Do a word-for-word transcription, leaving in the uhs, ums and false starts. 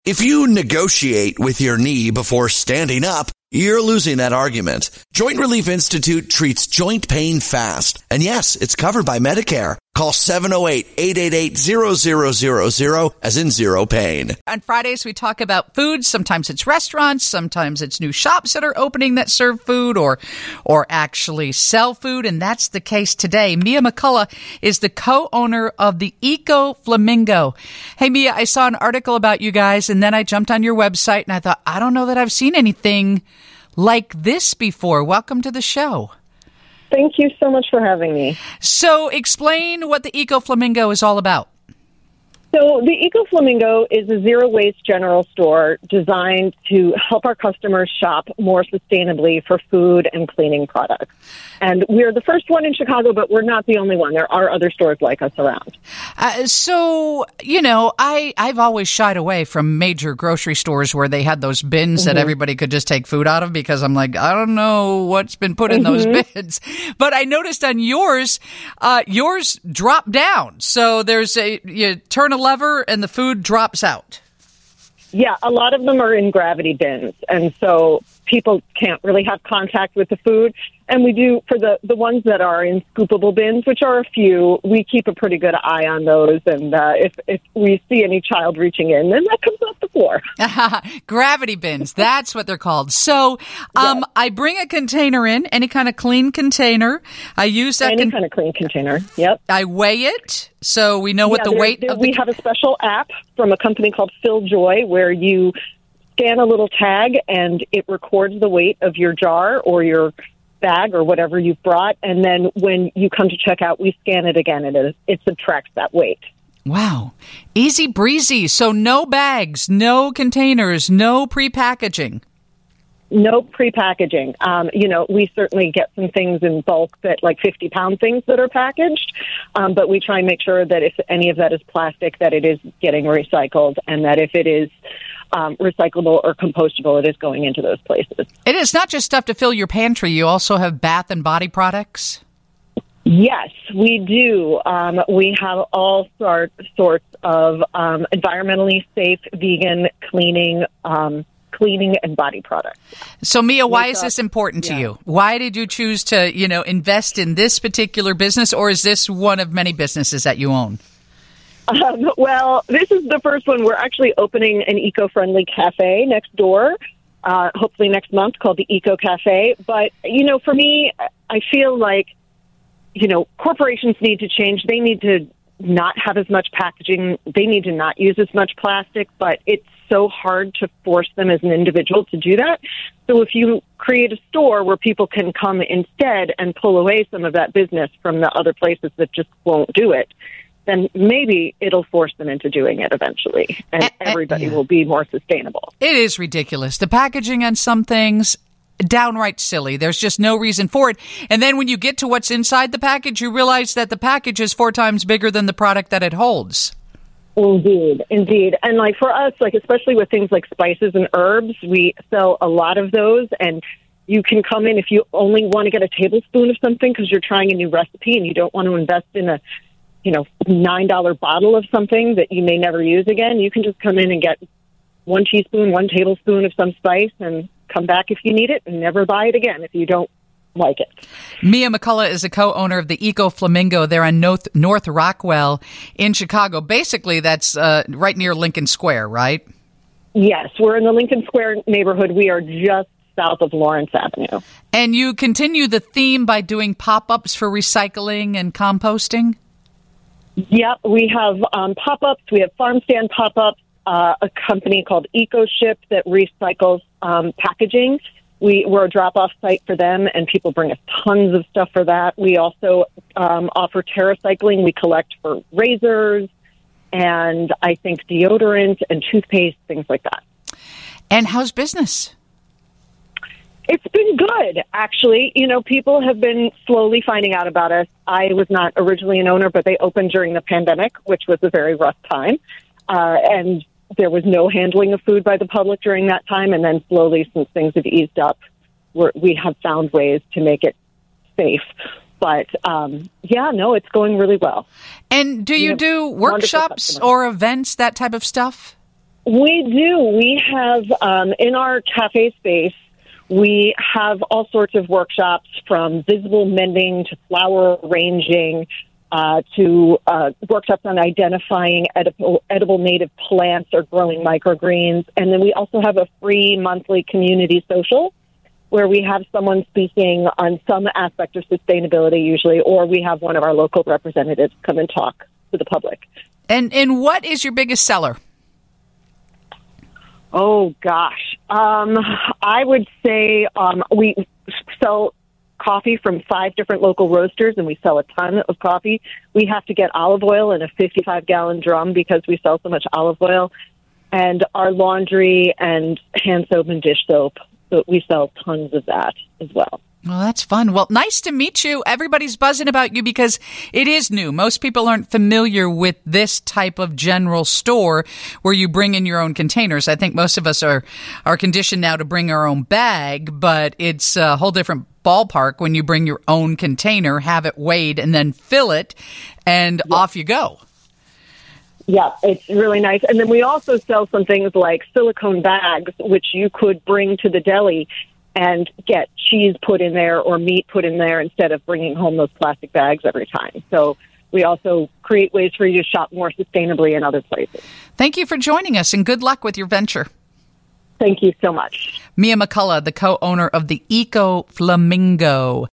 If you negotiate with your knee before standing up, you're losing that argument. Joint Relief Institute treats joint pain fast. And yes, it's covered by Medicare. Call seven oh eight, eight eight eight, zero zero zero zero as in zero pain. On Fridays, we talk about food. Sometimes it's restaurants. Sometimes it's new shops that are opening that serve food or or actually sell food. And that's the case today. Mia McCullough is the co-owner of the Eco Flamingo. Hey, Mia, I saw an article about you guys, and then I jumped on your website, and I thought, I don't know that I've seen anything like this before. Welcome to the show. Thank you so much for having me. So explain what the Eco Flamingo is all about. So the Eco Flamingo is a zero-waste general store designed to help our customers shop more sustainably for food and cleaning products. And we're the first one in Chicago, but we're not the only one. There are other stores like us around. Uh, so, you know, I, I've always shied away from major grocery stores where they had those bins mm-hmm. that everybody could just take food out of because I'm like, I don't know what's been put in mm-hmm. those bins. But I noticed on yours, uh, yours drop down. So there's a, you turn a lever and the food drops out. Yeah, a lot of them are in gravity bins, and so people can't really have contact with the food. And we do, for the, the ones that are in scoopable bins, which are a few, we keep a pretty good eye on those. And uh, if, if we see any child reaching in, then that comes off the floor. Gravity bins, that's what they're called. So um, yes. I bring a container in, any kind of clean container. I use that. Any con- kind of clean container, yep. I weigh it, so we know what yeah, the there, weight there, of the... We have a special app from a company called FillJoy where you scan a little tag and it records the weight of your jar or your bag or whatever you've brought, and then when you come to check out, we scan it again, and it, it subtracts that weight. Wow. Easy breezy. So no bags, no containers, no pre-packaging. No pre-packaging. Um, you know, we certainly get some things in bulk that like fifty-pound things that are packaged, um, but we try and make sure that if any of that is plastic, that it is getting recycled, and that if it is um, recyclable or compostable, it is going into those places. It is not just stuff to fill your pantry. You also have bath and body products? Yes, we do. Um, we have all sort, sorts of um, environmentally safe, vegan cleaning um cleaning and body products. So, Mia, why is this important to yeah. you? Why did you choose to, you know, invest in this particular business, or is this one of many businesses that you own? Um, well, this is the first one. We're actually opening an eco-friendly cafe next door, uh, hopefully next month, called the Eco Cafe. But, you know, for me, I feel like, you know, corporations need to change. They need to not have as much packaging. They need to not use as much plastic, but it's so hard to force them as an individual to do that. So if you create a store where people can come instead and pull away some of that business from the other places that just won't do it, then maybe it'll force them into doing it eventually, and uh, everybody uh, yeah. will be more sustainable. It is ridiculous. The packaging on some things, downright silly. There's just no reason for it. And then when you get to what's inside the package, you realize that the package is four times bigger than the product that it holds. Indeed, indeed. And like for us, like especially with things like spices and herbs, we sell a lot of those, and you can come in if you only want to get a tablespoon of something because you're trying a new recipe and you don't want to invest in a, you know, nine dollar bottle of something that you may never use again. You can just come in and get one teaspoon, one tablespoon of some spice and come back if you need it and never buy it again if you don't like it. Mia McCullough is a co-owner of the Eco Flamingo. They're on North, North Rockwell in Chicago. Basically, that's uh, right near Lincoln Square, right? Yes, we're in the Lincoln Square neighborhood. We are just south of Lawrence Avenue. And you continue the theme by doing pop-ups for recycling and composting? Yep, we have um, pop-ups. We have farm stand pop-ups, uh, a company called EcoShip that recycles um, packaging. We, we're a drop-off site for them, and people bring us tons of stuff for that. We also um, offer TerraCycling. We collect for razors and I think deodorant and toothpaste, things like that. And how's business? It's been good, actually. You know, people have been slowly finding out about us. I was not originally an owner, but they opened during the pandemic, which was a very rough time. Uh, and there was no handling of food by the public during that time. And then slowly, since things have eased up, we're, we have found ways to make it safe. But, um, yeah, no, it's going really well. And do you, you do workshops or events, that type of stuff? We do. We have, um, in our cafe space, we have all sorts of workshops from visible mending to flower arranging uh, to uh, workshops on identifying edible, edible native plants or growing microgreens. And then we also have a free monthly community social where we have someone speaking on some aspect of sustainability usually, or we have one of our local representatives come and talk to the public. And and what is your biggest seller? Oh, gosh. Um, I would say um, we sell coffee from five different local roasters, and we sell a ton of coffee. We have to get olive oil in a fifty-five gallon drum because we sell so much olive oil. And our laundry and hand soap and dish soap, so we sell tons of that as well. Well, that's fun. Well, nice to meet you. Everybody's buzzing about you because it is new. Most people aren't familiar with this type of general store where you bring in your own containers. I think most of us are, are conditioned now to bring our own bag, but it's a whole different ballpark when you bring your own container, have it weighed, and then fill it, and yeah. off you go. Yeah, it's really nice. And then we also sell some things like silicone bags, which you could bring to the deli and get cheese put in there or meat put in there instead of bringing home those plastic bags every time. So we also create ways for you to shop more sustainably in other places. Thank you for joining us, and good luck with your venture. Thank you so much. Mia McCullough, the co-owner of the Eco Flamingo.